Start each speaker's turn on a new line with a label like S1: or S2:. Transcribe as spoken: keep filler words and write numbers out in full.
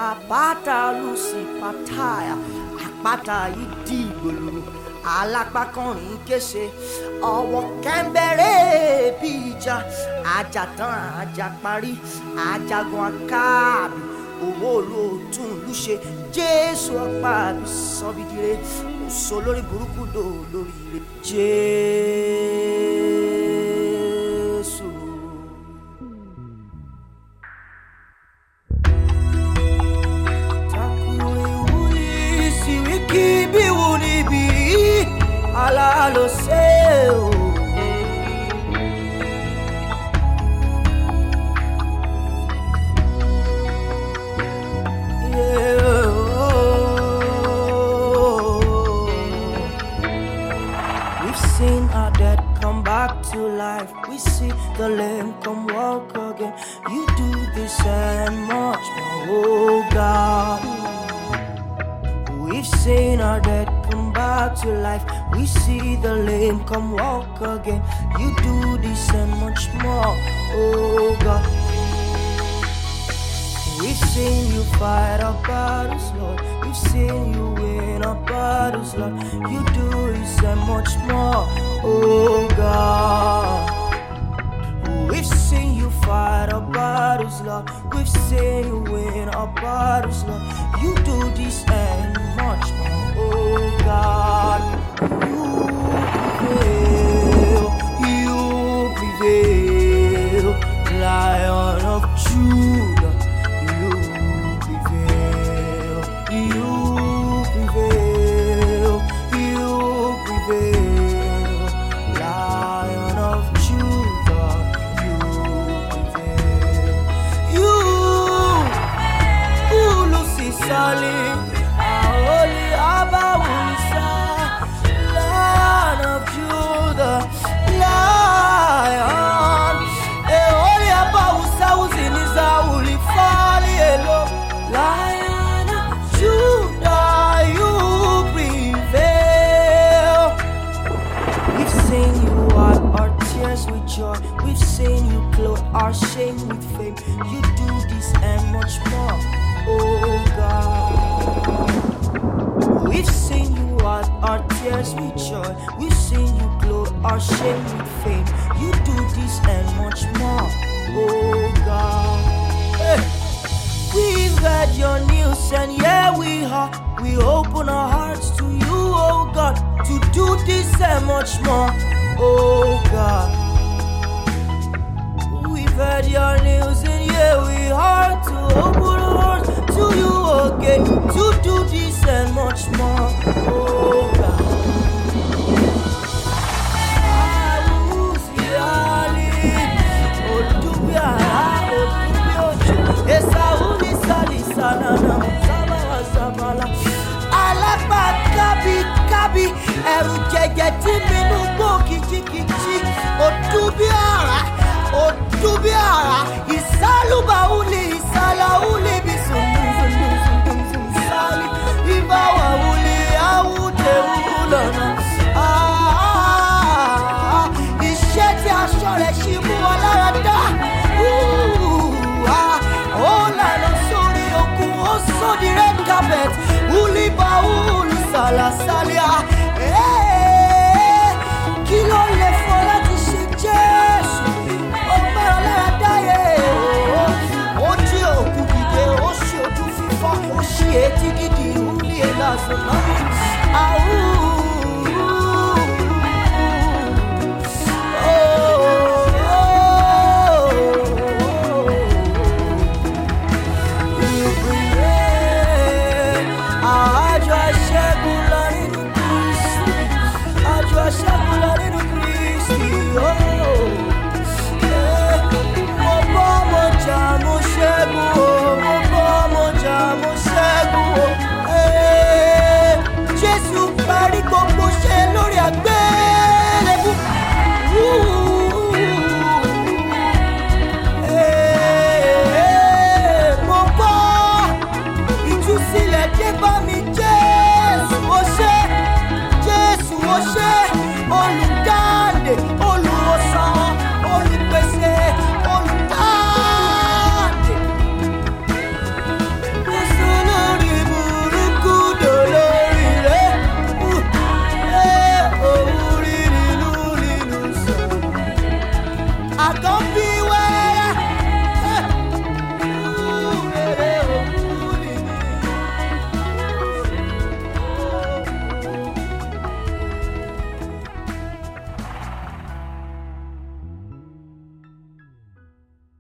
S1: àpáta Lucipataya, àpáta ìdìgbòlù, alápákọrin kése, ọwọ́ kẹ́ńbẹ̀rẹ̀ bí ìjà, àjàtàn àjàparí, àjàgùn àkáàbì, owó olóòtún lùṣe, Jésù ọ̀pá àbí sọ́bìdìrẹ́, òṣò lórí burúkú dò lórí ire. Jésù. Ala lo sei, yeah. We've seen our dead come back to life. We see the lame come walk again. You do this and much more, oh God. We've seen our dead come back to life. We see the lame come walk again. You do this and much more, oh God. We've seen you fight our battles, Lord. We've seen you win our battles, Lord. You do this and much more, oh God. We've seen you fight our battles, Lord. We've seen you win our battles, Lord. You do this and much more, oh God. You prevail, you prevail, Lion of Judah. You prevail, you prevail, you prevail, Lion of Judah. You prevail, you, who Lucy Sally. We've seen you clothe our shame with fame. You do this and much more, oh God. We've seen you wipe our tears with joy. We've seen you clothe our shame with fame. You do this and much more, oh God. Hey. We've heard your news and yeah we are. We open our hearts to you, oh God, to do this and much more, oh God. We've heard your news and yeah we are to open our hearts to you again, to do this and much more, oh God. Kabi, ẹ̀rù jẹjẹ tí minú gbó kìjikìji, òdúbíàrá, òdúbíàrá, ìsálúbàúlì, ìsàlàúlì bí sùnmùsùnmùsùnmùsùnmùsàlì, ìbáwàúlì, àwùdẹ̀wùlọ̀nà. Iṣẹ́ tí aṣọ rẹ̀ ṣì mú wọn lára dá. Ó lànà sórí òkun, ó sọ di red carpet, wúlíbàúlì sàlàsàlìá.